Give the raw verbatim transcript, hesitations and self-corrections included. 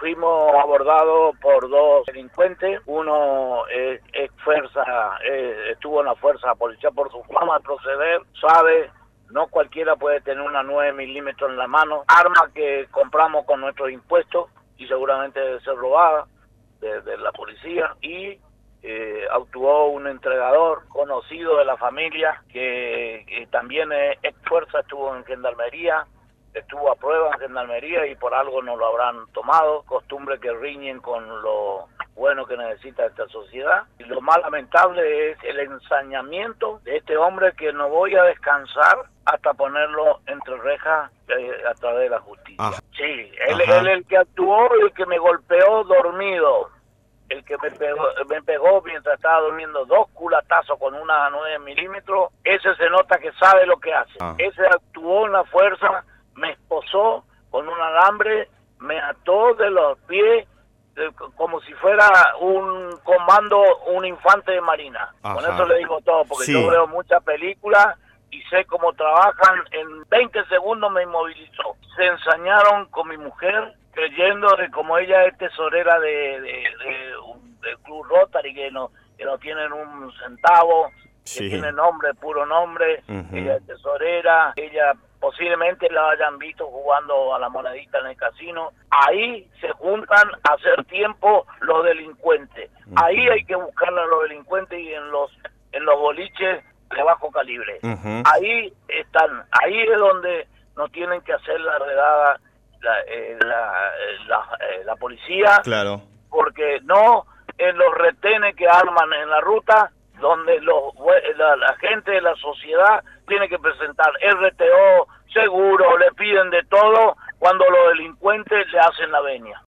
fuimos abordados por dos delincuentes. Uno es, es fuerza, eh, estuvo en la fuerza policial por su forma de proceder, sabe. No cualquiera puede tener una nueve milímetros en la mano, arma que compramos con nuestros impuestos y seguramente debe ser robada de, de la policía. Y eh, actuó un entregador conocido de la familia que, que también es ex fuerza, estuvo en gendarmería, estuvo a prueba en gendarmería y por algo no lo habrán tomado, costumbre que riñen con lo bueno que necesita esta sociedad. Y lo más lamentable es el ensañamiento de este hombre, que no voy a descansar hasta ponerlo entre rejas eh, a través de la justicia. Ajá. Sí, él es el que actuó y el que me golpeó dormido, el que me pegó, me pegó mientras estaba durmiendo dos culatazos con una nueve milímetros, ese se nota que sabe lo que hace. Ah. Ese actuó en la fuerza, me esposó con un alambre, me ató de los pies, de, como si fuera un comando, un infante de marina. Ajá. Con eso le digo todo, porque Sí. yo veo muchas películas y sé cómo trabajan. En veinte segundos me inmovilizó. Se ensañaron con mi mujer, creyendo que como ella es tesorera de, de, de, un- del Club Rotary, que no, que no tienen un centavo, Sí. que tiene nombre, puro nombre, Ujú. ella es tesorera, ella posiblemente la hayan visto jugando a la monedita en el casino. Ahí se juntan a hacer tiempo los delincuentes. Ujú. Ahí hay que buscar a los delincuentes y en los en los boliches de bajo calibre. Ujú. Ahí están, ahí es donde nos tienen que hacer la redada la, eh, la, eh, la, eh, la policía, Claro. porque no en los retenes que arman en la ruta, donde los la, la gente de la sociedad tiene que presentar R T O, seguro, le piden de todo, cuando los delincuentes le hacen la venia.